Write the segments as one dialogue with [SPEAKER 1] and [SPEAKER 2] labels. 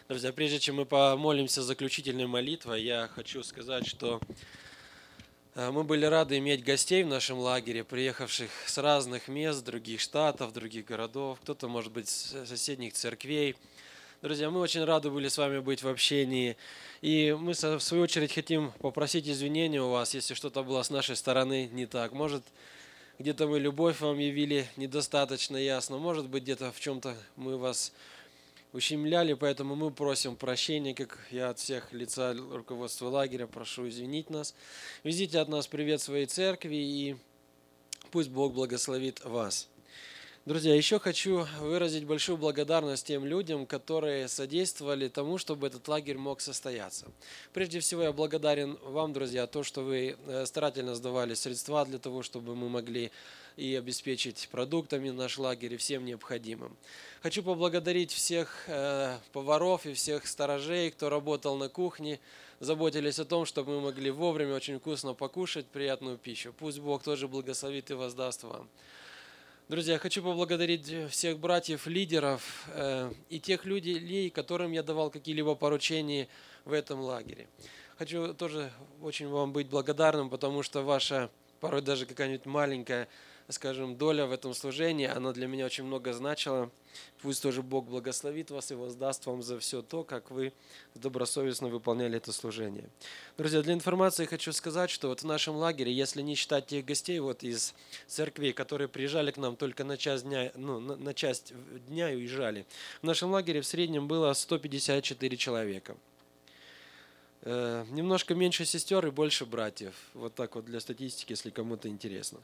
[SPEAKER 1] Друзья, прежде чем мы помолимся заключительной молитвой, я хочу сказать, что мы были рады иметь гостей в нашем лагере, приехавших с разных мест, других штатов, других городов, кто-то, может быть, с соседних церквей. Друзья, мы очень рады были с вами быть в общении. И мы, в свою очередь, хотим попросить извинения у вас, если что-то было с нашей стороны не так. Может, где-то мы любовь вам явили недостаточно ясно, может быть, где-то в чем-то мы вас ущемляли, поэтому мы просим прощения, как я от всех лица руководства лагеря прошу извинить нас. Везите от нас привет своей церкви, и пусть Бог благословит вас. Друзья, еще хочу выразить большую благодарность тем людям, которые содействовали тому, чтобы этот лагерь мог состояться. Прежде всего, я благодарен вам, друзья, то, что вы старательно сдавали средства для того, чтобы мы могли и обеспечить продуктами наш лагерь и всем необходимым. Хочу поблагодарить всех поваров и всех сторожей, кто работал на кухне, заботились о том, чтобы мы могли вовремя очень вкусно покушать приятную пищу. Пусть Бог тоже благословит и воздаст вам. Друзья, хочу поблагодарить всех братьев-лидеров и тех людей, которым я давал какие-либо поручения в этом лагере. Хочу тоже очень вам быть благодарным, потому что ваша, порой даже какая-нибудь маленькая, скажем, доля в этом служении, она для меня очень много значила. Пусть тоже Бог благословит вас и воздаст вам за все то, как вы добросовестно выполняли это служение. Друзья, для информации хочу сказать, что вот в нашем лагере, если не считать тех гостей вот из церквей, которые приезжали к нам только на часть дня, на часть дня и уезжали, в нашем лагере в среднем было 154 человека. Немножко меньше сестер и больше братьев. Вот так вот для статистики, если кому-то интересно.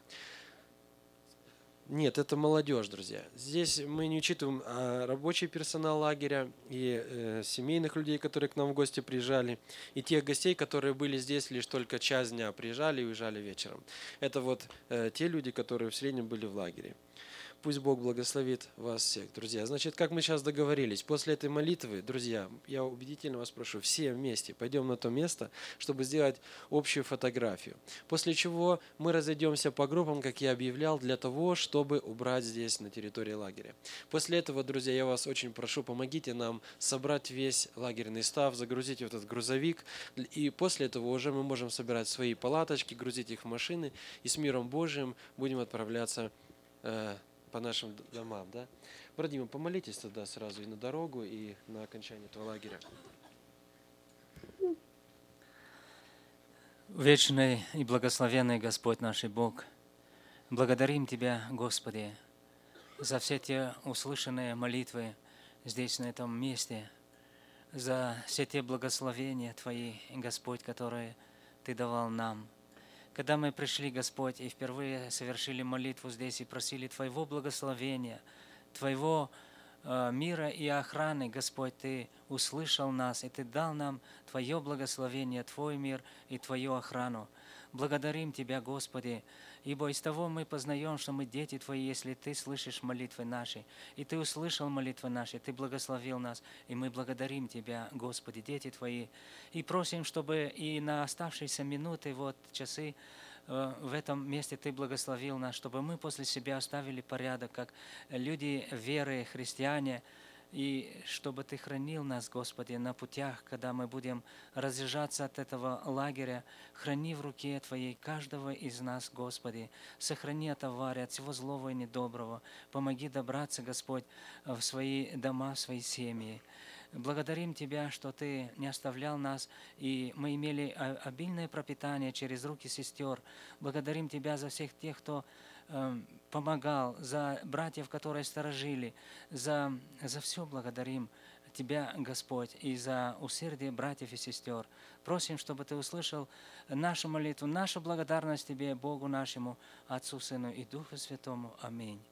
[SPEAKER 1] Нет, это молодежь, друзья. Здесь мы не учитываем рабочий персонал лагеря и семейных людей, которые к нам в гости приезжали, и тех гостей, которые были здесь лишь только час дня, приезжали и уезжали вечером. Это вот те люди, которые в среднем были в лагере. Пусть Бог благословит вас всех, друзья. Значит, как мы сейчас договорились, после этой молитвы, друзья, я убедительно вас прошу, все вместе пойдем на то место, чтобы сделать общую фотографию. После чего мы разойдемся по группам, как я объявлял, для того, чтобы убрать здесь на территории лагеря. После этого, друзья, я вас очень прошу, помогите нам собрать весь лагерный став, загрузить в этот грузовик, и после этого уже мы можем собирать свои палаточки, грузить их в машины, и с миром Божиим будем отправляться по нашим домам, да? Брат Дима, помолитесь тогда сразу и на дорогу, и на окончание этого лагеря.
[SPEAKER 2] Вечный и благословенный Господь наш Бог, благодарим Тебя, Господи, за все те услышанные молитвы здесь, на этом месте, за все те благословения Твои, Господь, которые Ты давал нам. Когда мы пришли, Господь, и впервые совершили молитву здесь и просили Твоего благословения, Твоего мира и охраны, Господь, Ты услышал нас, и Ты дал нам Твое благословение, Твой мир и Твою охрану. Благодарим Тебя, Господи, ибо из того мы познаем, что мы дети Твои, если Ты слышишь молитвы наши, и Ты услышал молитвы наши, Ты благословил нас, и мы благодарим Тебя, Господи, дети Твои, и просим, чтобы и на оставшиеся минуты, вот часы, в этом месте Ты благословил нас, чтобы мы после себя оставили порядок, как люди веры, христиане, и чтобы Ты хранил нас, Господи, на путях, когда мы будем разъезжаться от этого лагеря. Храни в руке Твоей каждого из нас, Господи. Сохрани от аварии, от всего злого и недоброго. Помоги добраться, Господь, в свои дома, в свои семьи. Благодарим Тебя, что Ты не оставлял нас, и мы имели обильное пропитание через руки сестер. Благодарим Тебя за всех тех, кто помогал, за братьев, которые сторожили, за все благодарим Тебя, Господь, и за усердие братьев и сестер. Просим, чтобы Ты услышал нашу молитву, нашу благодарность Тебе, Богу нашему, Отцу, Сыну и Духу Святому. Аминь.